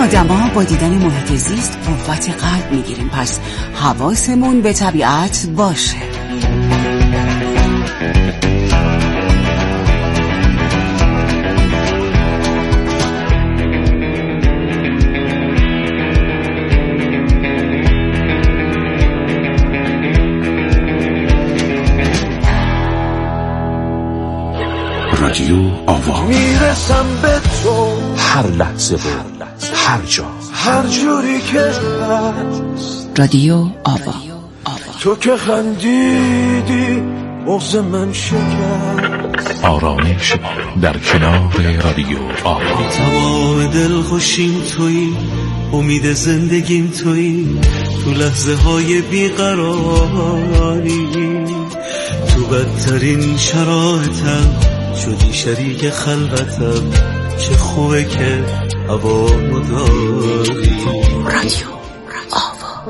آدما با دیدن محیط زیست قوت قلب میگیریم، پس حواسمون به طبیعت باشه. رادیو آوا، میرسم به تو هر لحظه و هر جا، هر جوری که هست. رادیو آوا. تو که خندیدی بغض من شکست. آرامش در کنار رادیو آوا. تمام دل خوشیم تویی، امید زندگیم تویی، تو لحظه های بیقراری، تو بدترین شرایطم شدی شریک خلوتم. چه خوبه که هوامو داری. رادیو آوا.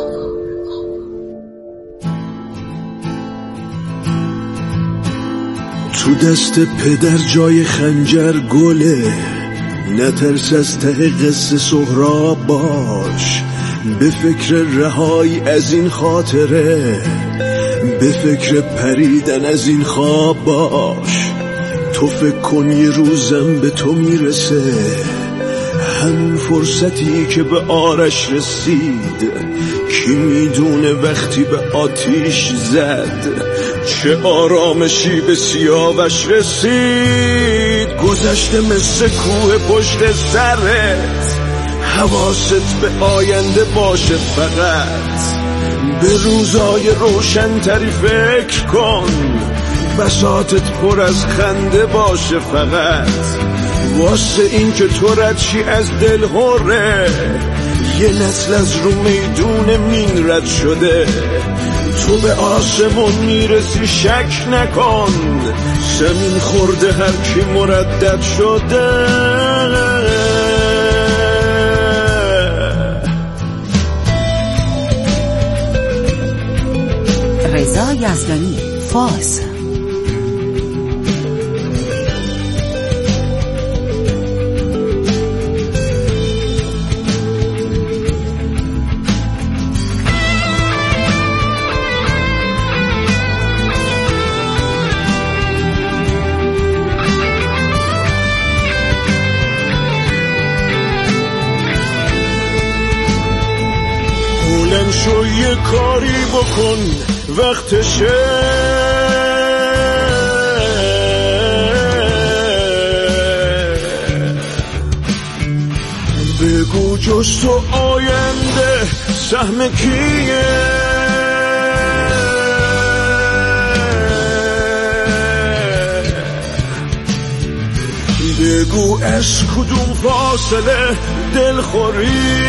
تو دست پدر جای خنجر گله، نترس از ته قصه سهراب باش. به فکر رهایی از این خاطره، به فکر پریدن از این خواب باش. تو فکر کن یه روزم به تو میرسه، همون فرصتی که به آرش رسید. کی میدونه وقتی به آتیش زد چه آرامشی به سیاوش رسید. گذشته مثل کوه پشت سرت، حواست به آینده باشه فقط. به روزای روشن‌تری فکر کن، بساطت پر از خنده باشه فقط. واسه این که تو ردشی از دل هره، یه نسل از رو میدون مین رد شده. تو به آسمون میرسی شک نکن، زمین خورده هر کی مردد شده. رضا یزدانی، فاز. بلند شو یه کاری بکن وقتشه. بگو جز تو آینده سهم کیه؟ بگو از کدوم فاصله دلخوری؟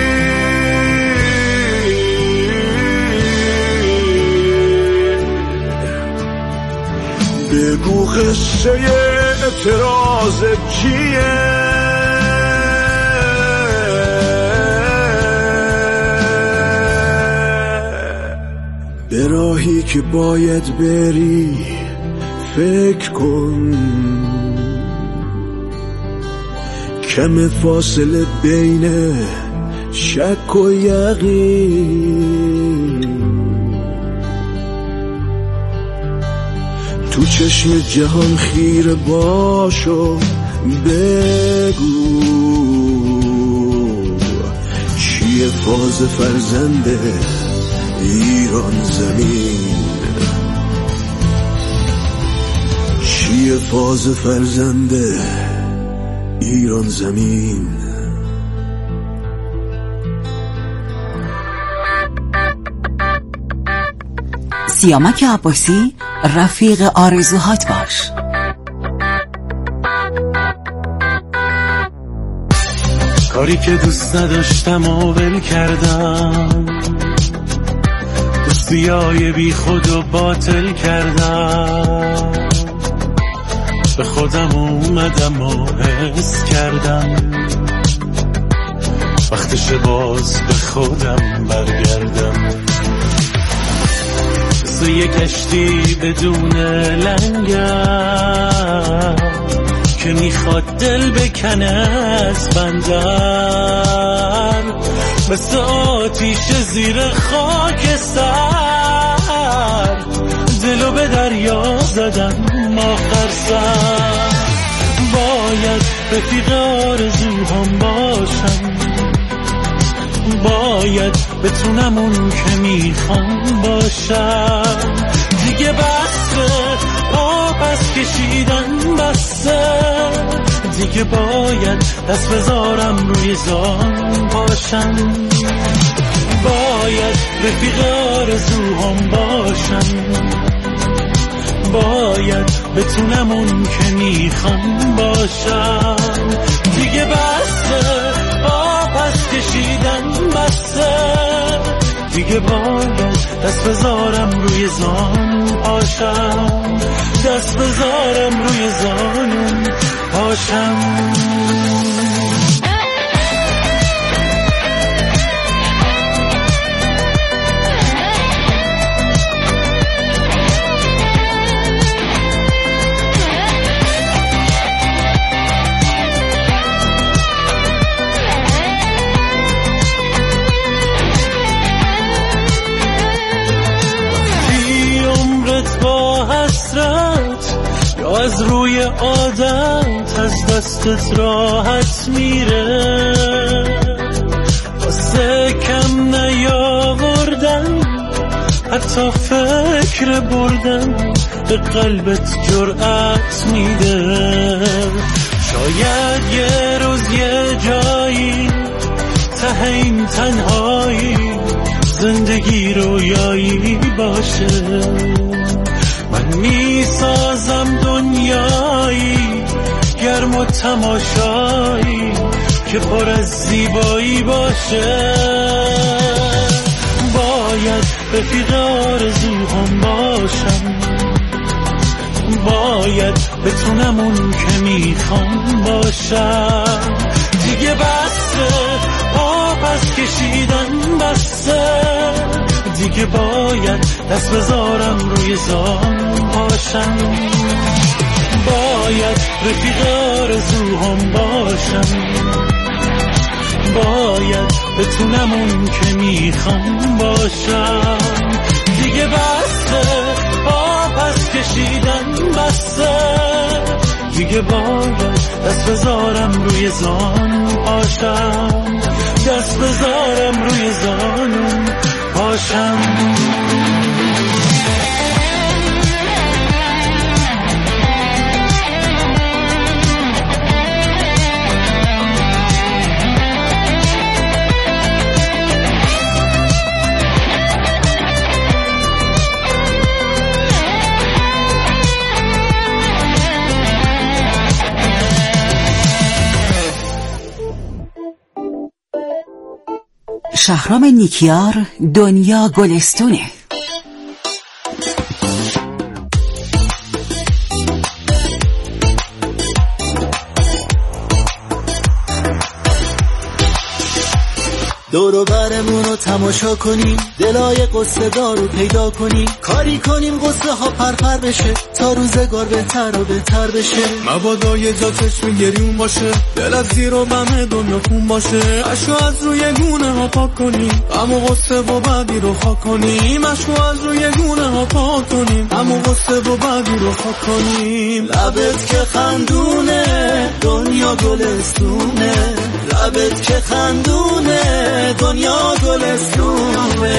بگو قصه اعتراض چیه؟ به راهی که باید بری فکر کن، کم فاصله بین شک و یقین. تو چشم جهان خیره باش و بگو چیه فاز فرزند ایران زمین؟ چیه فاز فرزند ایران زمین؟ سیامک عباسی، رفیق آرزوهات باش. کاری که دوست نداشتم و ول کردم، دوستیای بی خود و باطل کردم. به خودم اومدم و حس کردم وقتش باز به خودم برگردم. مثل یک کشتی بدون لنگر که میخواد دل بکنه از بندر، مثل آتیش زیر خاک سر، دلو به دریا زدن آخر سر. باید رفیق آرزوهام باشم، باید بتونم اون که میخوام باشم. دیگه بسه پس کشیدن بسه، دیگه باید دست بذارم روی زان باشم. باید رفیق آرزوهام باشم، باید بتونم اون که میخوام باشم. دیگه بسه پس کشیدن بسه، دیگه باید دست بذارم روی زان پاشم، دست بذارم روی زانم پاشم. از روی عادت از دستت راحت میره، واسه کم نیاوردن حتی فکر بردن به قلبت جرأت میده. شاید یه روز یه جایی ته این تنهایی زندگی رویایی باشه. من میسازم دنیایی گرم و تماشایی که پر از زیبایی باشه. باید رفیق آرزوهام باشم، باید بتونم اون که میخوام باشم. دیگه بسه پس کشیدن بسه، دیگه باید دست بذارم روی زان باشم. باید رفیق آرزوهام باشم، باید بتونم اون که میخوام باشم. دیگه بسه پس کشیدن بسه، دیگه باید دست بذارم روی زان پاشم، دست بذارم روی زانم پاشم. شهرام نیکیار، دنیا گلستونه. دور و برمون رو تماشا کنیم، دلای قصه دارو پیدا کنیم، کاری کنیم قصه ها پرپر بشه تا روزگار بهتر و بهتر بشه. مبادا یه جا چشم گریون باشه، دل از زیر و بم دنیا خون باشه. اشو از روی گونه ها پاک کنیم، همو قصه و بعدی رو خاک کنیم. اشو از روی گونه ها پاک کنیم، همو قصه و بعدی رو خاک کنیم. لبت که خندونه دنیا گلستونه، لبت که خندونه دنیا گلستونه.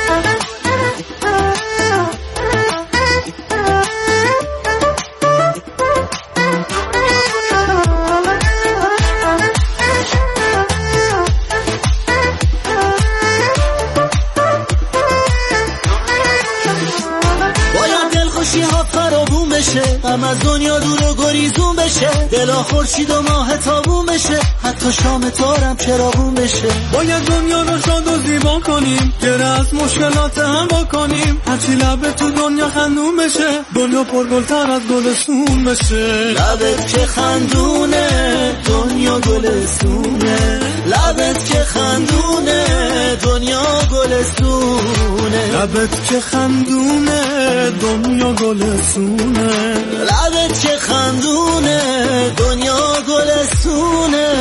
غم از دنیا دور و گریزون بشه، دلا خورشید و ماه تابون بشه، حتی شام تارم چراغون بشه. باید دنیا رو شاد و زیبا کنیم، گره از مشکلات هم با کنیم. هرچی لبه تو دنیا خندون بشه، دنیا پرگلتر از گلستون بشه. لبت که خندونه دنیا گلستونه، لبت که خندونه دنیا گلستونه، لبت که خندونه دنیا گلستونه، لبت که خندونه دنیا گلستونه.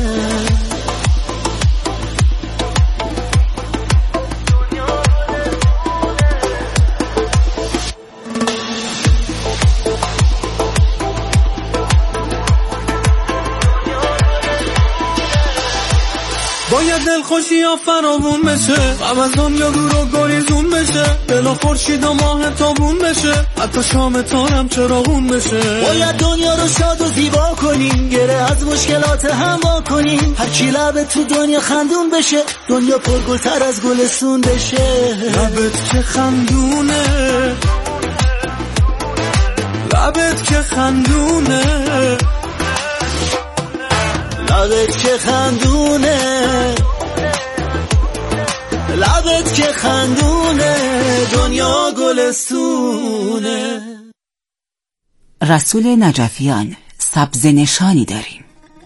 باید دلخوشی ها فراوون بشه، غم از دنیا دور و گریزون بشه، دل و خورشید و ماه تابون بشه، حتی شام تارم چراغون بشه. باید دنیا رو شاد و زیبا کنیم، گره از مشکلات هم با کنیم، هر کی لبت تو دنیا خندون بشه، دنیا پرگلتر از گلستون بشه. لبت که خندونه، لبت که خندونه، لبت که خندونه، لبت که خندونه دنیا گلستونه. رسول نجفیان سبز نشانی داریم.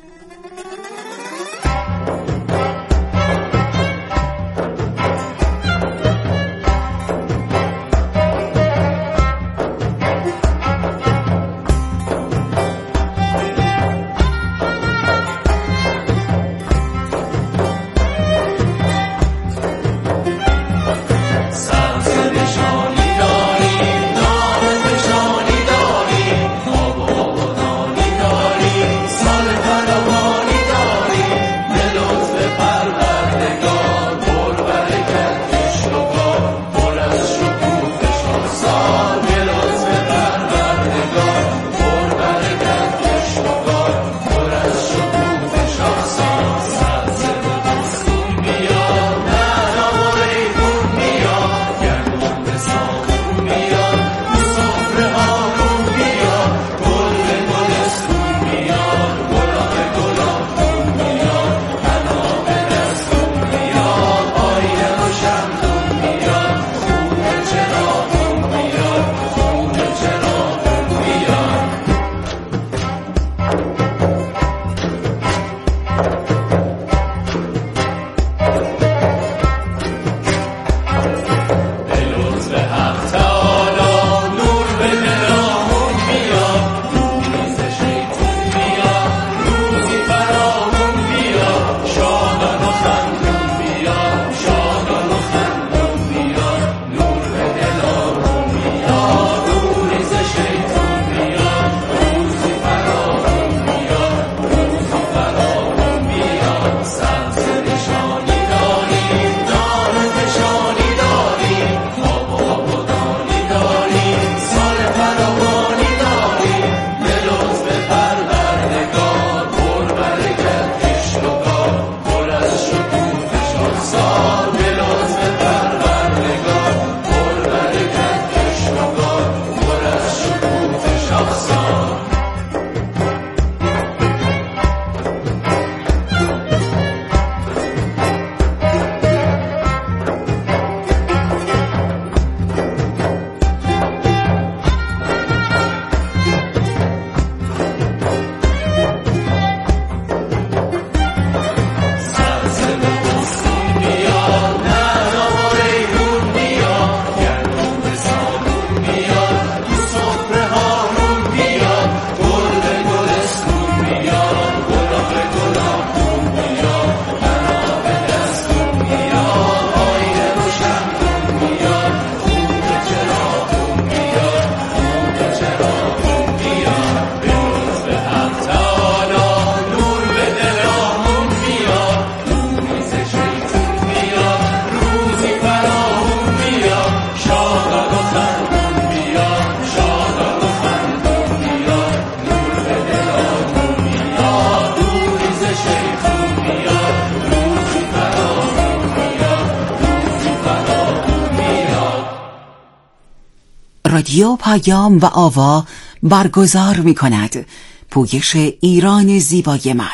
رادیو پیام و آوا برگزار می کند پویش ایران زیبای من.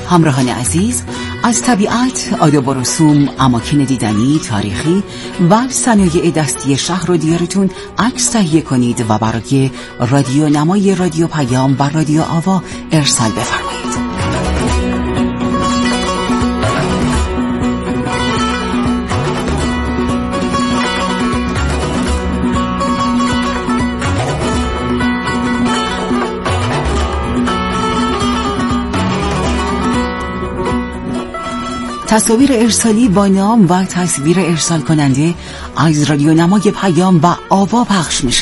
همراهان عزیز، از طبیعت، آداب و رسوم، اماکن دیدنی، تاریخی و صنایع دستی شهر و دیارتون عکس تهیه کنید و برای رادیو نمای رادیو پیام و رادیو آوا ارسال بفرمایید. تصاویر ارسالی با نام و تصویر ارسال کننده از رادیو نمای پیام و آوا پخش میشه.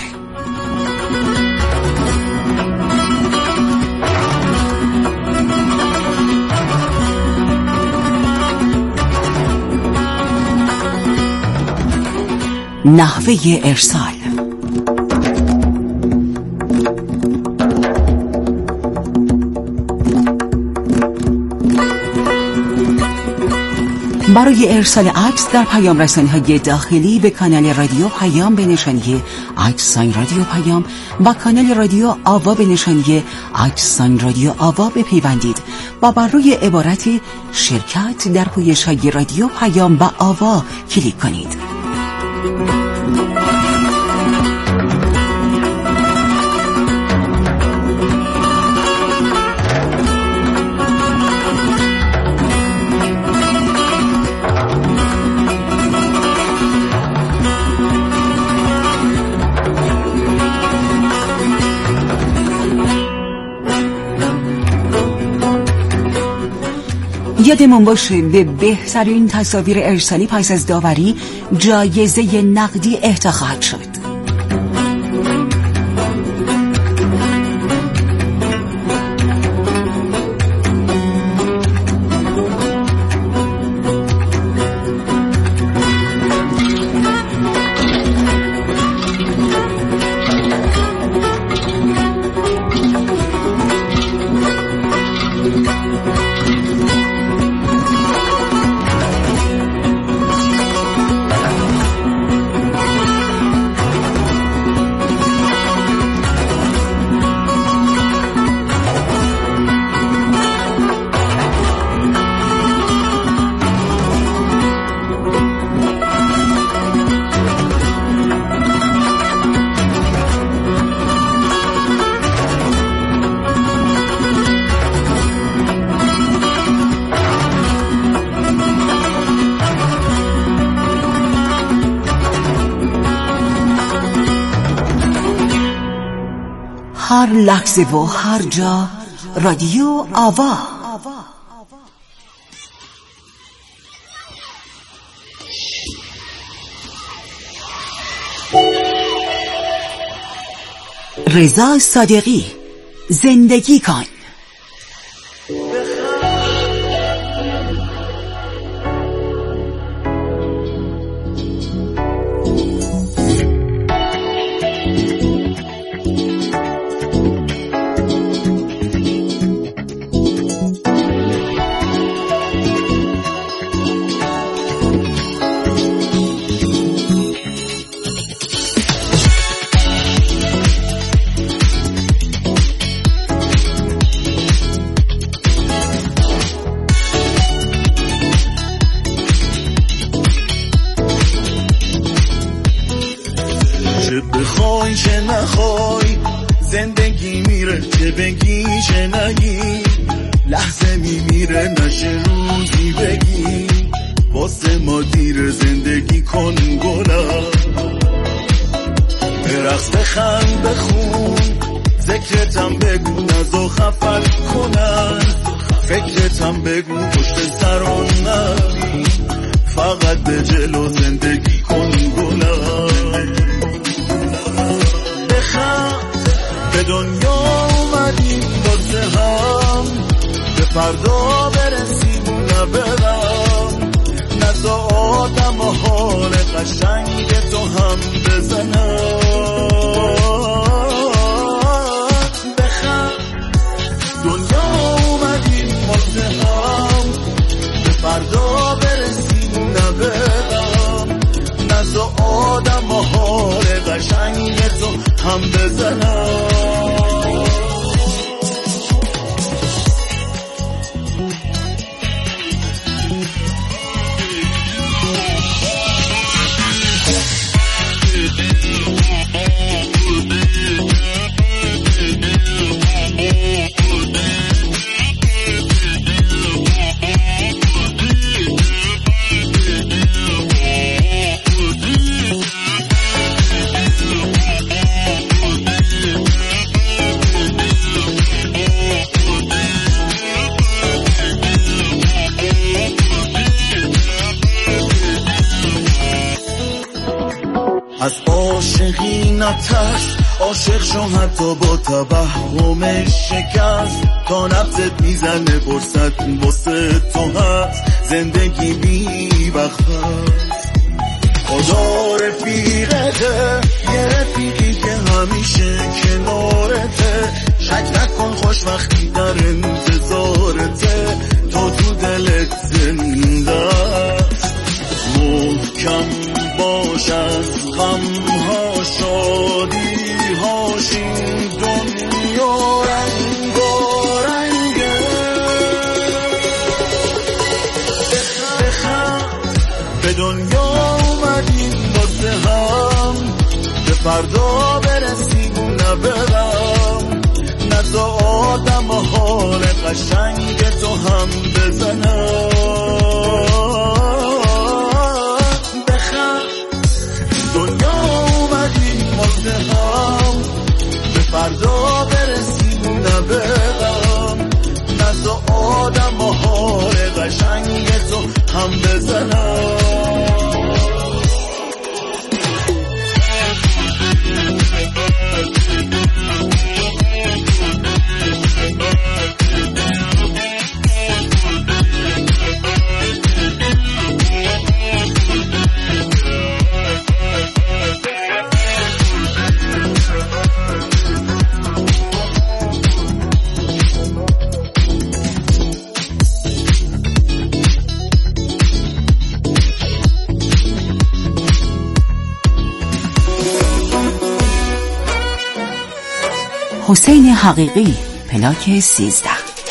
نحوه ارسال: برای ارسال عکس در پیام رسانی‌های داخلی به کانال رادیو پیام به نشانی @ رادیو پیام و کانال رادیو آوا به نشانی @ رادیو آوا بپیوندید و بر روی عبارت شرکت در پویش‌های رادیو پیام و آوا کلیک کنید. یادمون باشه به بهترین تصاویر ارسالی پس از داوری جایزه نقدی اهدا خواهد شد. هر لحظه و هر جا رادیو آوا. رضا صادقی، زندگی کن. بخوای چه نخوای زندگی میره، چه بگی چه نگی لحظه میمیره، نشه روزی بگی واسه ما دیر. زندگی کن گلم، برقص بخند بخون، ذکرتم بگو نزا خفل کنن، فکرتم بگو پشت سران نبین، فقط به جلو زندگی کن گلم. به دنیا اومدیم واسه هم، به فردا برسیم نبرم، نزا آدم و حال قشنگ تو هم بزنم. بخند دنیا اومدیم واسه هم، به فردا برسیم نبرم، نزا آدم و حال قشنگ تو هم بزنم. عاشق شو حتی با توهم شکست، تا نفست میزنه برست واسه تو هست. زندگی بی وقت هست، خدا رفیقته، یه رفیقی که همیشه کنارته. شک نکن خوشبختی در انتظارته، تو دلت زنده است. محکم باش از غمها شادی هاش، این دنیا رنگارنگه. به دنیا اومدیم واسه هم، به فردا برسیم نه به غم. نزا آدم حال قشنگ تو هم بزنم. دنیا اومدیم واسه هم، به فردا برسیم نه به غم. نزا آدم حال قشنگ تو هم بزنم. حسین حقیقی، پلاک 13.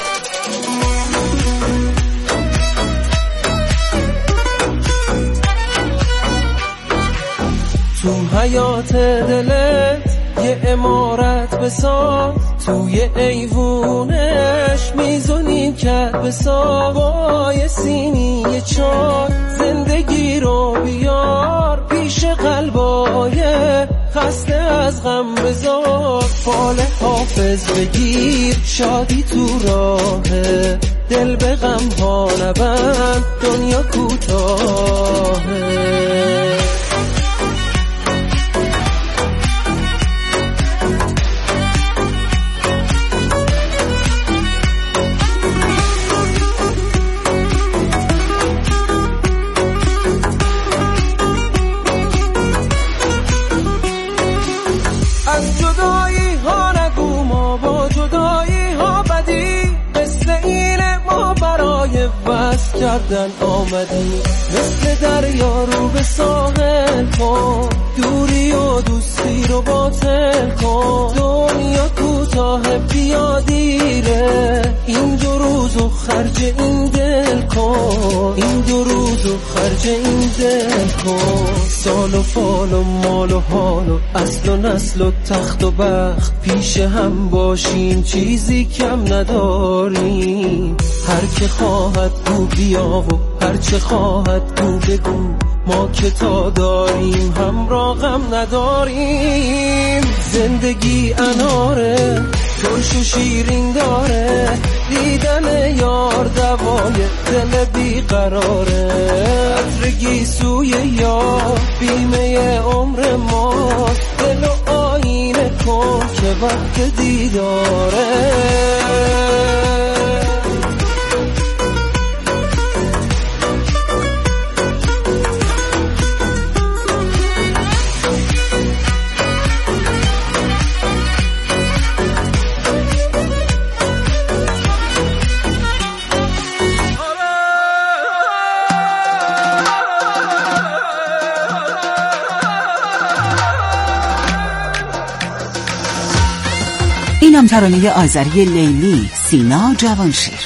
تو حیات دلت یه عمارت بساز، توی ایوونش میزونین کرد بساز. با یه سینی چای زندگی رو بیار پیش قلبای خسته از غم بذار. فال حافظ بگیر شادی تو راهه، دل به غم ها نبند دنیا کوتاهه. کردن آمدی مثل دریا رو به ساحل کن، دوری و دوستی رو باطل کن. دنیا کوتاه بیا دیره، این دو روزو خرج این دل کن، این دو روزو خرج این دل کن. سال و فال و مال و حال و اصل و نسل و تخت و بخت پیش هم باشیم چیزی کم نداریم. هر که خواهد گو بیا و هر چه خواهد گو بگو، ما که تا داریم همراه غم نداریم. زندگی اناره ترش و شیرین داره، دیدن یار دوای دل بیقراره. عطر سوی یار بیمه عمر ماست، دل و آینه کن که وقت دیداره. اینم ترانه آذری لیلی، سینا جوانشیر.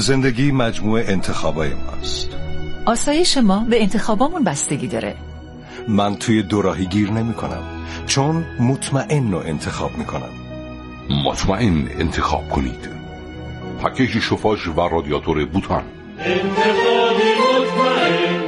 زندگی مجموعه انتخابای ماست. آسایش ما به انتخابامون بستگی داره. من توی دوراهی گیر نمی کنم، چون مطمئن رو انتخاب می کنم. مطمئن انتخاب کنید. پکیج شوفاژ و رادیاتور بوتان. انتخابی مطمئن.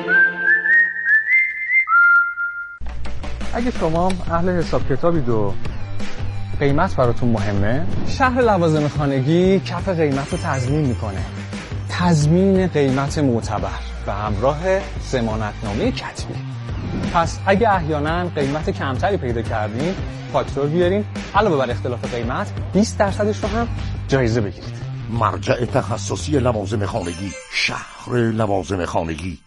اگه شما اهل حساب کتابید و قیمت براتون مهمه، شهر لوازم خانگی کف قیمت رو تضمین میکنه. تضمین قیمت معتبر به همراه ضمانتنامه کتبی. پس اگه احیانا قیمت کمتری پیدا کردین، فاکتور بیارین، علاوه بر اختلاف قیمت 20% رو هم جایزه بگیرید. مرجع تخصصی لوازم خانگی، شهر لوازم خانگی.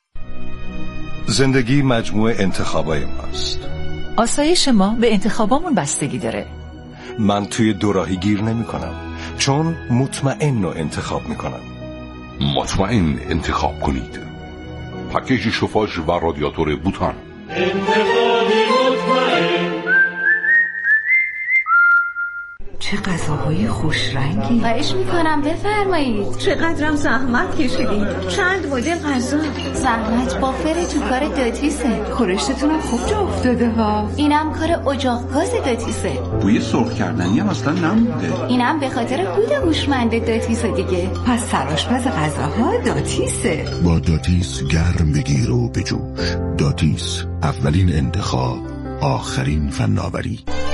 زندگی مجموعه انتخابای ماست. آسایش ما به انتخابامون بستگی داره. من توی دوراهی گیر نمی کنم، چون مطمئن رو انتخاب می کنم. مطمئن انتخاب کنید. پکیج شوفاژ و رادیاتور بوتان. انتخابی مطمئن. چه غذاهای خوش رنگی. خواهش میکنم بفرمایید. چقدرم زحمت کشیدید. چند مدل غذا. زحمت با فر تو کار داتیسه. خورشتتونم خوب جا افتاده ها. اینم کار اجاق گاز داتیسه. بوی سرخ کردنی هم اصلا نمونده. اینم به خاطر کود هوشمند داتیسه دیگه. پس سرآشپز غذاها داتیسه. با داتیس گرم بگیر و بجوش. داتیس، اولین انتخاب، آخرین فناوری.